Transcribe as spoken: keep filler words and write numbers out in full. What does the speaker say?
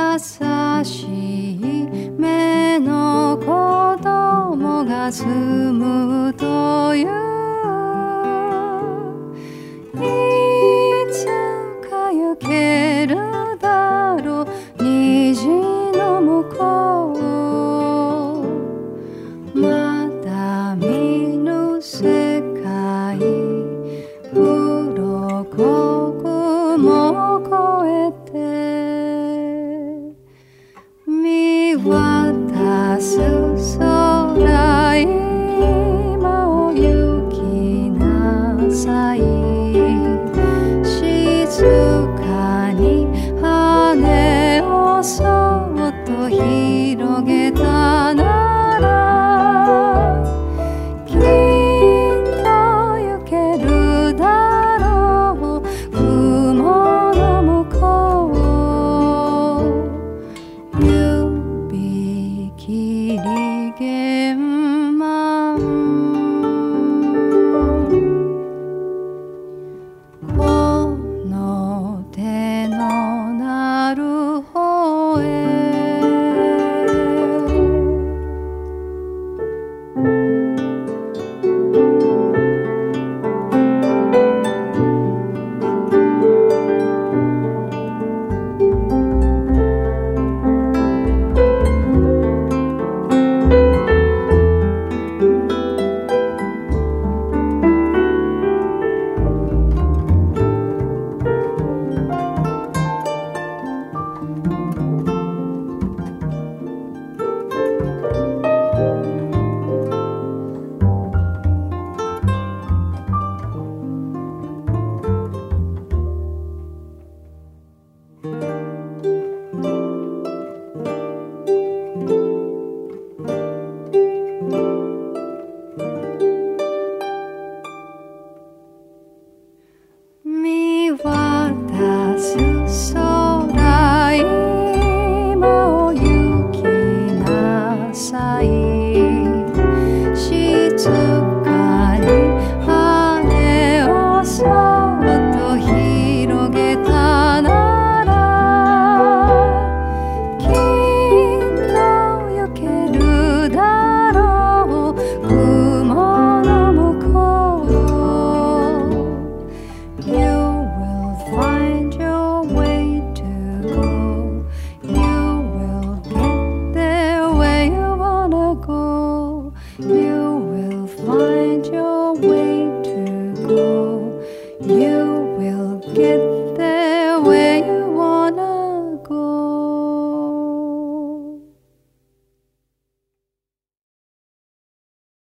しい目の子供が住むといういつか行けるだろう虹の向こうまだ見ぬ世界鱗雲越えて見渡す空今を行きなさい静かに羽をそっと広げたならきっと行けるだろう雲の向こう指切り弦マンこの手のなる方へ